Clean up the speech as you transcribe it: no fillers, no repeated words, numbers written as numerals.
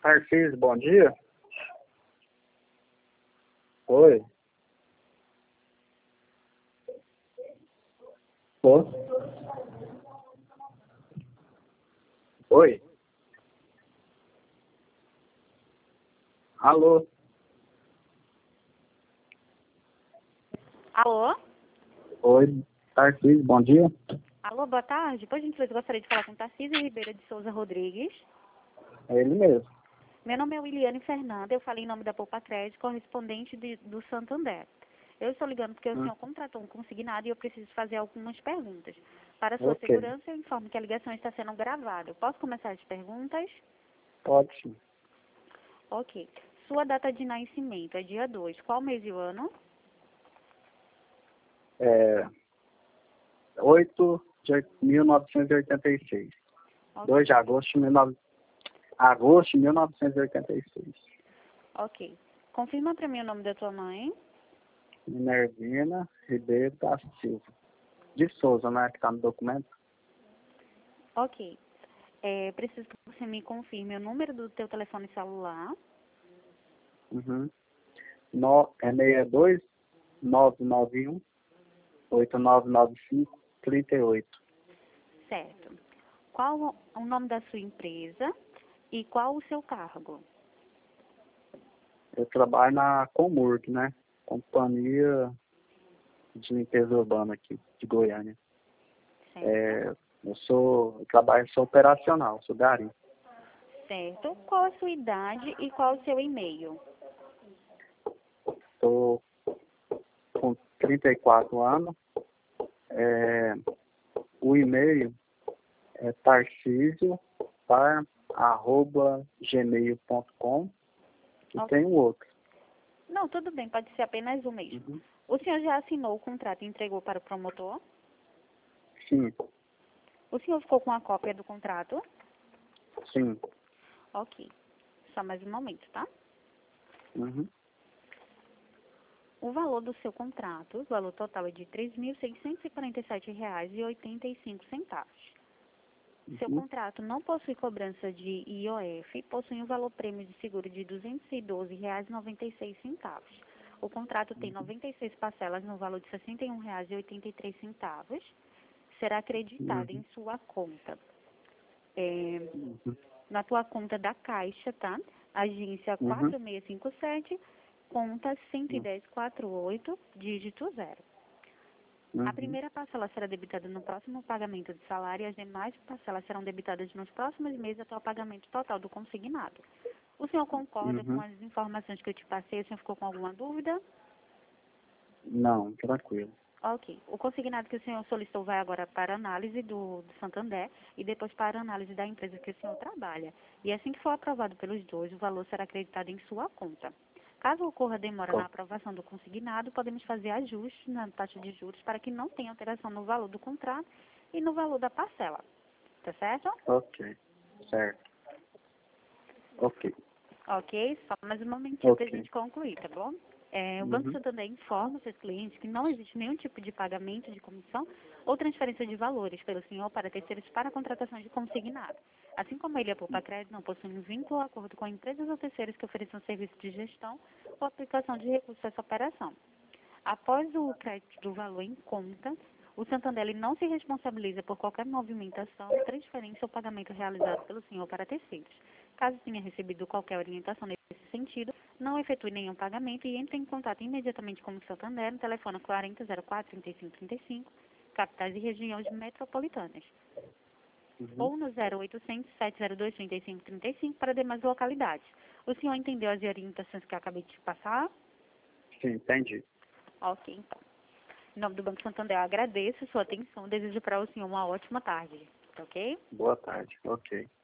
Tarcísio, bom dia. Oi. Oi. Oi. Alô. Alô? Oi. Tarcísio, bom dia. Alô, boa tarde. Por gentileza, eu gostaria de falar com Tarcísio Ribeira de Souza Rodrigues. É ele mesmo. Meu nome é Williane Fernanda, eu falei em nome da Poupa Crédito, correspondente do Santander. Eu estou ligando porque o senhor contratou um consignado e eu preciso fazer algumas perguntas. Para sua Ok. segurança, eu informo que a ligação está sendo gravada. Eu posso começar as perguntas? Pode sim. Ok. Sua data de nascimento é dia 2. Qual mês e o ano? 8 de 1986. Ok. 2 de agosto de 1986. Ok. Confirma para mim o nome da tua mãe. Minervina Ribeiro da Silva. De Souza, né? Que tá no documento. Ok. Preciso que você me confirme o número do teu telefone celular. Uhum. 62 991 8995 38. Certo. Qual o nome da sua empresa e qual o seu cargo? Eu trabalho na Comurg, né? Companhia de Limpeza Urbana aqui, de Goiânia. Certo. Sou operacional, sou gari. Certo. Qual a sua idade e qual o seu e-mail? Estou com 34 anos. O e-mail é tarcisio@gmail.com e Ok. tem o outro. Não, tudo bem, pode ser apenas o mesmo. Uhum. O senhor já assinou o contrato e entregou para o promotor? Sim, O senhor ficou com a cópia do contrato? sim. Ok. Só mais um momento, tá? Uhum. O valor do seu contrato, o valor total é de R$ 3.647,85. Seu Uhum. contrato não possui cobrança de IOF, possui um valor prêmio de seguro de R$ 212,96. O contrato tem 96 parcelas no valor de R$ 61,83. Será acreditado em Uhum. sua conta. Uhum. Na tua conta da Caixa, tá? Agência Uhum. 4657, conta 11048, dígito 0. A Uhum. primeira parcela será debitada no próximo pagamento de salário e as demais parcelas serão debitadas nos próximos meses até o pagamento total do consignado. O senhor concorda com Uhum. as informações que eu te passei? O senhor ficou com alguma dúvida? Não, tranquilo. Ok. O consignado que o senhor solicitou vai agora para análise do Santander e depois para análise da empresa que o senhor trabalha. E assim que for aprovado pelos dois, o valor será acreditado em sua conta. Caso ocorra demora na Tá. aprovação do consignado, podemos fazer ajustes na taxa de juros para que não tenha alteração no valor do contrato e no valor da parcela. Tá certo? Ok. Certo. Ok. Ok, só mais um momentinho para a Ok. gente concluir, tá bom? O Banco Uhum. Santander informa seus clientes que não existe nenhum tipo de pagamento de comissão ou transferência de valores pelo senhor para terceiros para a contratação de consignado. Assim como ele e a Poupa Crédito não possuem vínculo ou acordo com empresas ou terceiros que ofereçam serviço de gestão ou aplicação de recursos a essa operação. Após o crédito do valor em conta, o Santander ele não se responsabiliza por qualquer movimentação, transferência ou pagamento realizado pelo senhor para terceiros. Caso tenha recebido qualquer orientação nesse sentido, não efetue nenhum pagamento e entre em contato imediatamente com o Santander no telefone 4004-3535, capitais e regiões metropolitanas, Uhum. ou no 0800-702-3535 para demais localidades. O senhor entendeu as orientações que eu acabei de te passar? Sim, entendi. Ok, então. Em nome do Banco Santander, eu agradeço a sua atenção. Desejo para o senhor uma ótima tarde. Tá ok? Boa tarde. Ok.